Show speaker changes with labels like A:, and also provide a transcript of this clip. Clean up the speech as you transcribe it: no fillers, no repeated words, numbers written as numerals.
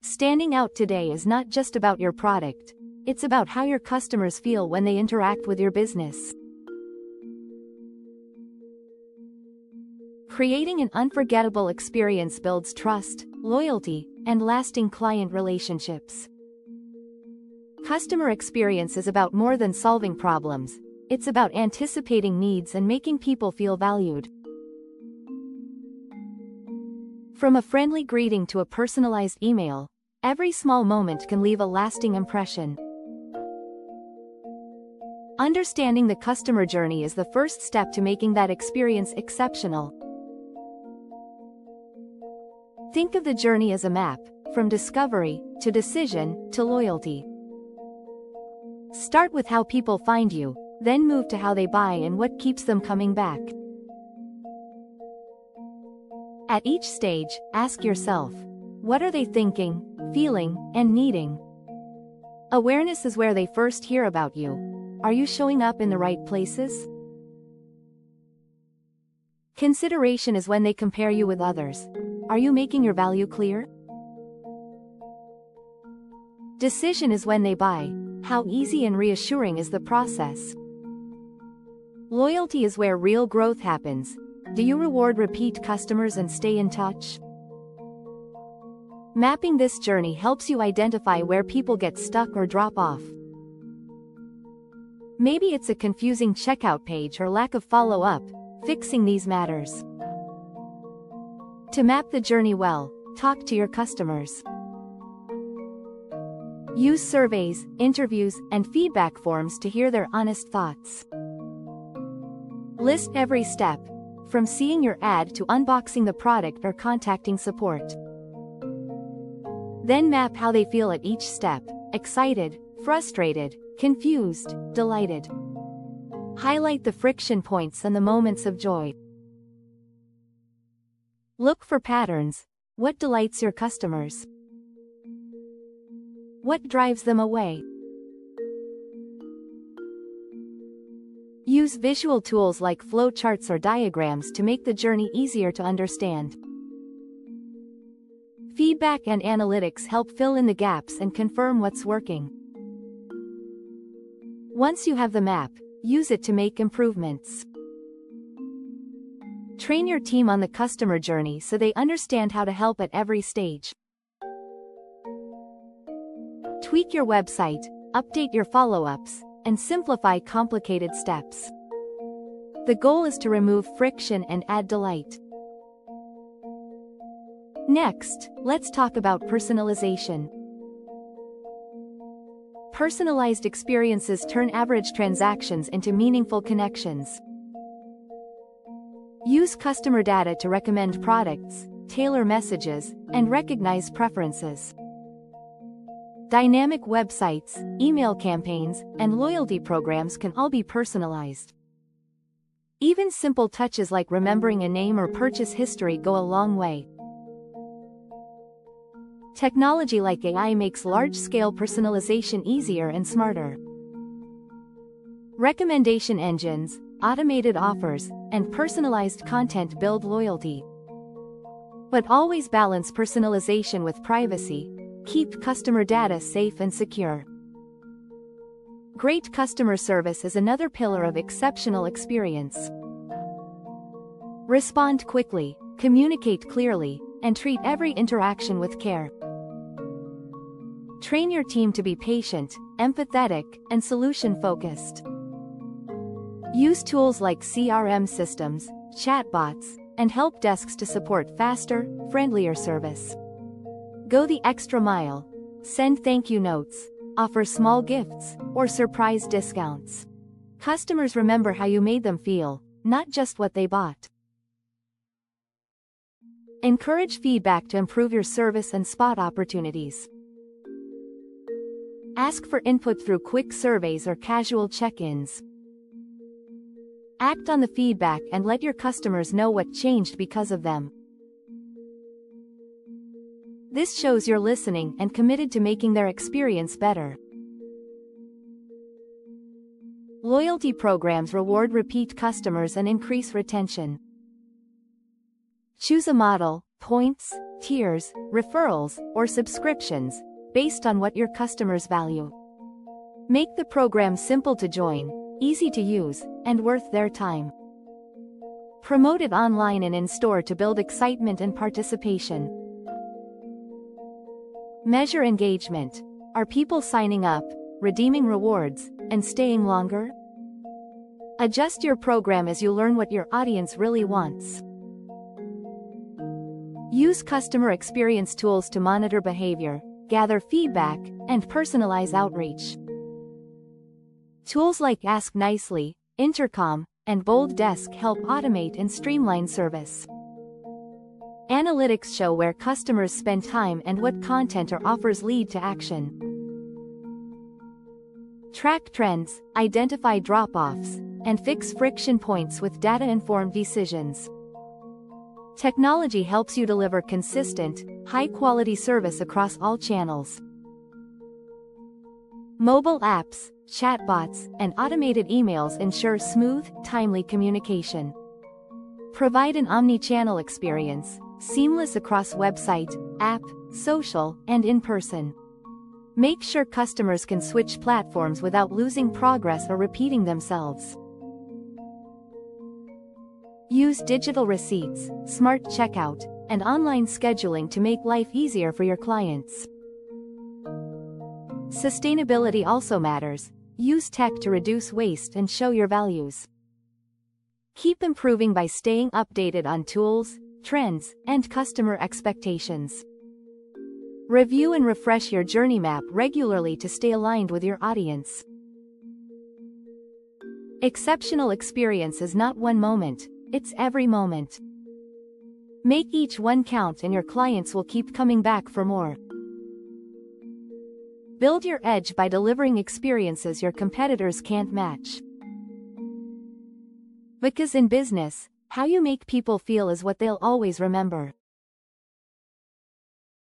A: Standing out today is not just about your product, it's about how your customers feel when they interact with your business. Creating an unforgettable experience builds trust, loyalty, and lasting client relationships. Customer experience is about more than solving problems, it's about anticipating needs and making people feel valued. From a friendly greeting to a personalized email, every small moment can leave a lasting impression. Understanding the customer journey is the first step to making that experience exceptional. Think of the journey as a map, from discovery, to decision, to loyalty. Start with how people find you, then move to how they buy and what keeps them coming back. At each stage, ask yourself, what are they thinking, feeling, and needing? Awareness is where they first hear about you. Are you showing up in the right places? Consideration is when they compare you with others. Are you making your value clear? Decision is when they buy. How easy and reassuring is the process? Loyalty is where real growth happens. Do you reward repeat customers and stay in touch? Mapping this journey helps you identify where people get stuck or drop off. Maybe it's a confusing checkout page or lack of follow-up. Fixing these matters. To map the journey well, talk to your customers. Use surveys, interviews, and feedback forms to hear their honest thoughts. List every step, from seeing your ad to unboxing the product or contacting support. Then map how they feel at each step: excited, frustrated, confused, delighted. Highlight the friction points and the moments of joy. Look for patterns. What delights your customers? What drives them away? Use visual tools like flowcharts or diagrams to make the journey easier to understand. Feedback and analytics help fill in the gaps and confirm what's working. Once you have the map, use it to make improvements. Train your team on the customer journey so they understand how to help at every stage. Tweak your website, update your follow-ups, and simplify complicated steps. The goal is to remove friction and add delight. Next, let's talk about personalization. Personalized experiences turn average transactions into meaningful connections. Use customer data to recommend products, tailor messages, and recognize preferences. Dynamic websites, email campaigns, and loyalty programs can all be personalized. Even simple touches like remembering a name or purchase history go a long way. Technology like AI makes large-scale personalization easier and smarter. Recommendation engines, automated offers, and personalized content build loyalty. But always balance personalization with privacy. Keep customer data safe and secure. Great customer service is another pillar of exceptional experience. Respond quickly, communicate clearly, and treat every interaction with care. Train your team to be patient, empathetic, and solution-focused. Use tools like CRM systems, chatbots, and help desks to support faster, friendlier service. Go the extra mile. Send thank you notes, offer small gifts, or surprise discounts. Customers remember how you made them feel, not just what they bought. Encourage feedback to improve your service and spot opportunities. Ask for input through quick surveys or casual check-ins. Act on the feedback and let your customers know what changed because of them. This shows you're listening and committed to making their experience better. Loyalty programs reward repeat customers and increase retention. Choose a model, points, tiers, referrals, or subscriptions, based on what your customers value. Make the program simple to join, easy to use, and worth their time. Promote it online and in-store to build excitement and participation. Measure engagement. Are people signing up, redeeming rewards, and staying longer? Adjust your program as you learn what your audience really wants. Use customer experience tools to monitor behavior, gather feedback, and personalize outreach. Tools like Ask Nicely, Intercom, and Bold Desk help automate and streamline service. Analytics show where customers spend time and what content or offers lead to action. Track trends, identify drop-offs, and fix friction points with data-informed decisions. Technology helps you deliver consistent, high-quality service across all channels. Mobile apps, chatbots, and automated emails ensure smooth, timely communication. Provide an omni-channel experience, seamless across website, app, social, and in-person. Make sure customers can switch platforms without losing progress or repeating themselves. Use digital receipts, smart checkout, and online scheduling to make life easier for your clients. Sustainability also matters. Use tech to reduce waste and show your values. Keep improving by staying updated on tools, trends, and customer expectations. Review and refresh your journey map regularly to stay aligned with your audience. Exceptional experience is not one moment, it's every moment. Make each one count and your clients will keep coming back for more. Build your edge by delivering experiences your competitors can't match. Because in business, how you make people feel is what they'll always remember.